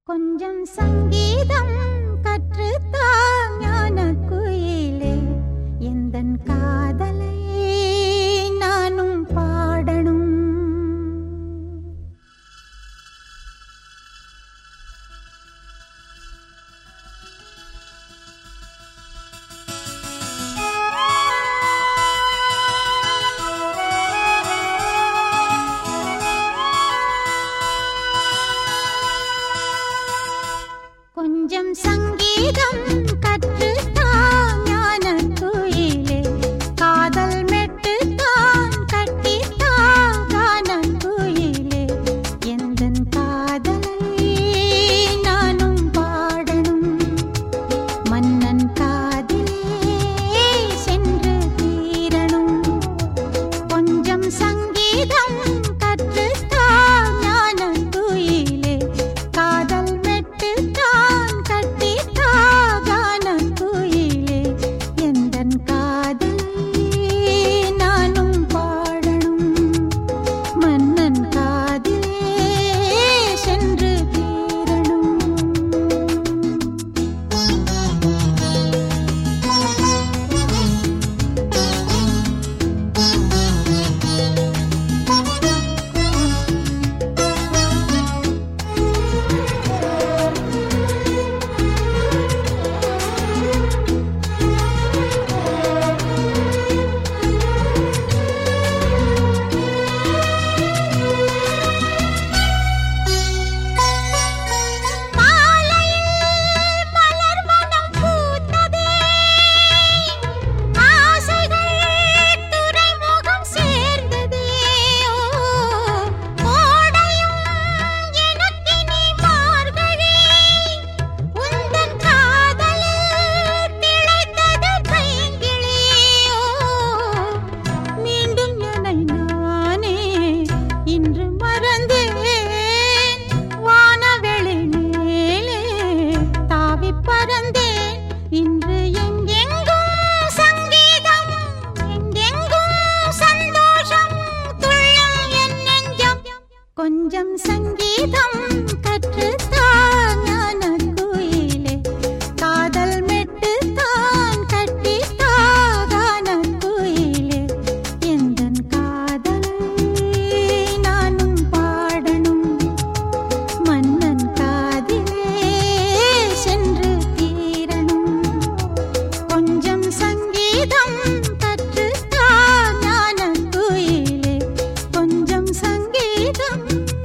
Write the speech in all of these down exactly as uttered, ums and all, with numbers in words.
கொஞ்சம் சங்கீதம் கற்றுத்தா ஞானக் குயிலே, எந்தன் காதலை நானும் பாடணும். கொஞ்சம் சங்கீதம் கற்றுத்தா ஞானக் குயிலே, காதல் மெட்டுத்தான் கட்டித்தா கானக் குயிலே, எந்தன் காதலை நானும் பாடணும். மன்னன் காதிலே சென்று தீரணும். கொஞ்சம் சங்கீதம் கற்றுத்தா ஞானக் குயிலே, காதல் மெட்டுத்தான் கட்டித்தா கானக் குயிலே, எந்தன் காதலை நானும் பாடணும். மன்னன் காதிலே சென்று தீரணும். மாலையில் மலர் மனம் பூத்ததே, ஆசைகள் துறைமுகம் சேர்ந்ததே. கோடையும் எனக்கினி மார்கழி, உந்தன் காதலில் திளைத்தது பைங்கிளி. மீண்டும் என்னை நானே இன்று மறந்தேன், வானவெளி மேலே தாவிப் பறந்தேன். இன்று எங்கெங்கும் சங்கீதம், எங்கெங்கும் சந்தோஷம், துள்ளும் என் நெஞ்சம். கொஞ்சம் சங்கீதம் கற்றுத்தா ஞானக் குயிலே, காதல் மெட்டுத்தான் கட்டித்தா கானக் குயிலே, எந்தன் காதலை நானும் பாடணும். மன்னன் காதிலே சென்று தீரணும். கொஞ்சம் சங்கீதம் கற்றுத்தா ஞானக் குயிலே, கொஞ்சம் சங்கீதம்.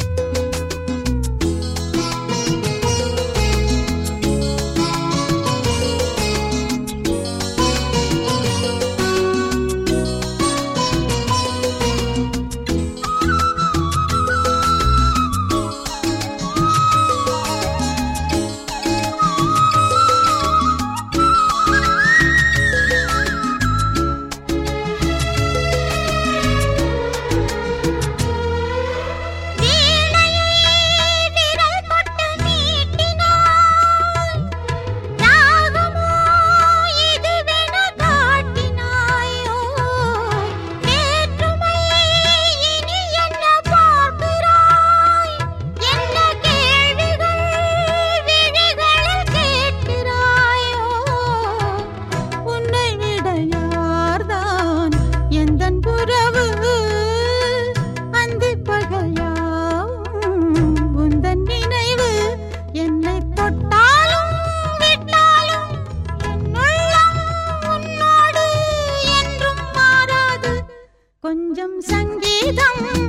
வீணையை விரல் தொட்டு மீட்டினாய், ராகமோ இதுவென காட்டினாயோ. வேற்றுமை இனி என்ன பார்க்கிறாய், என்ன கேள்விகள் விழிகளில் கேட்கிறாயோ. உன்னை விட யார்தான் எந்தன் புறவு, அந்திப் பகல் யாவும் உந்தன் நினைவு. என்னை தொட்டாலும் விட்டாலும் என் உள்ளம் உன்னோடு என்றும் மாறாது. கொஞ்சம் சங்கீதம்